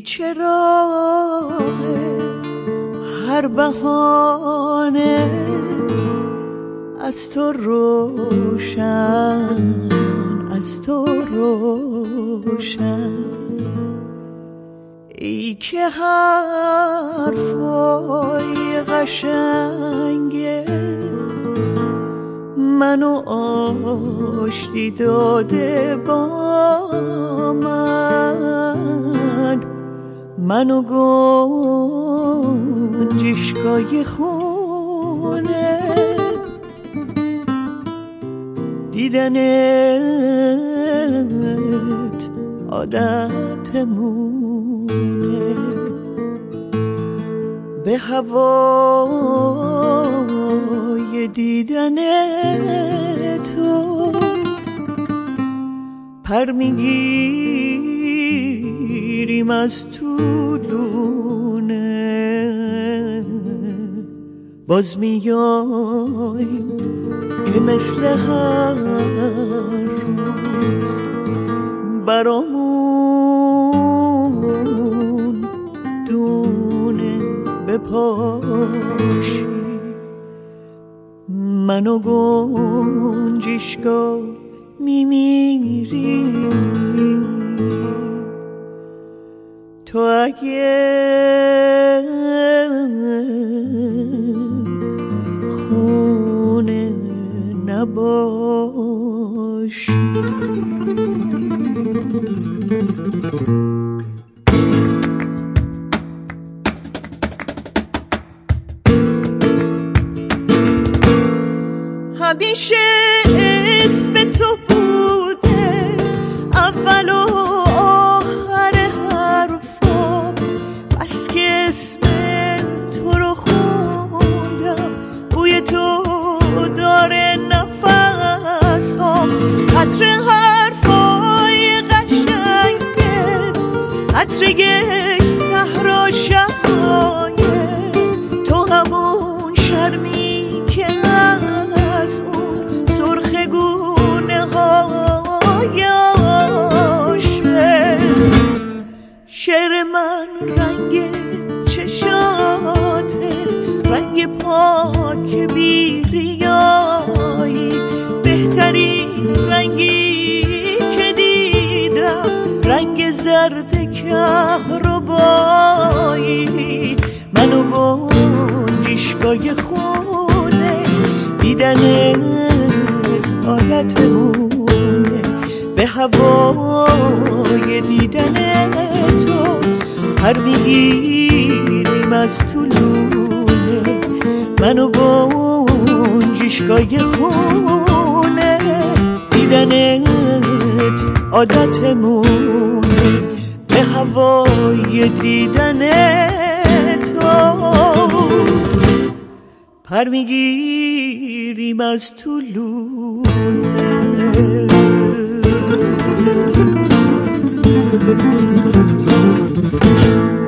چراغ هر بهانه از تو روشن، از تو روشن. ای که حرفای قشنگه منو آشتی داده با من، منو گنجشگاه خونه دیدنت عادتمونه، به هوای دیدن تو پر میگیریم از طولونه، باز میایم که مثل هر روز برامون دونه بپاشی، منو گنجشگاه میمیری. تو اگه خونه نباشی. همیشه اسم تو بوده اول و آخر حرفام، بس که اسم تو رو خوندم بوی تو داره نفسام، عطر حرفای قشنگت، عطر یک صحرا شبایه، تو همون شرمی که از اون سرخ گونه های عاشق. شعر من رنگ چشاته، رنگ پاک بی ریایی، بهترین رنگی که دیدم، رنگ زرد کهربایی، منو گنجشگاه خونه دیدنت عادتمونه، به هوای دیدن تو پر میگیریم از طولونه، منو گنجشگاه خونه دیدنت عادتمونه، به هوای دیدن تو پر میگیریم از طولونه.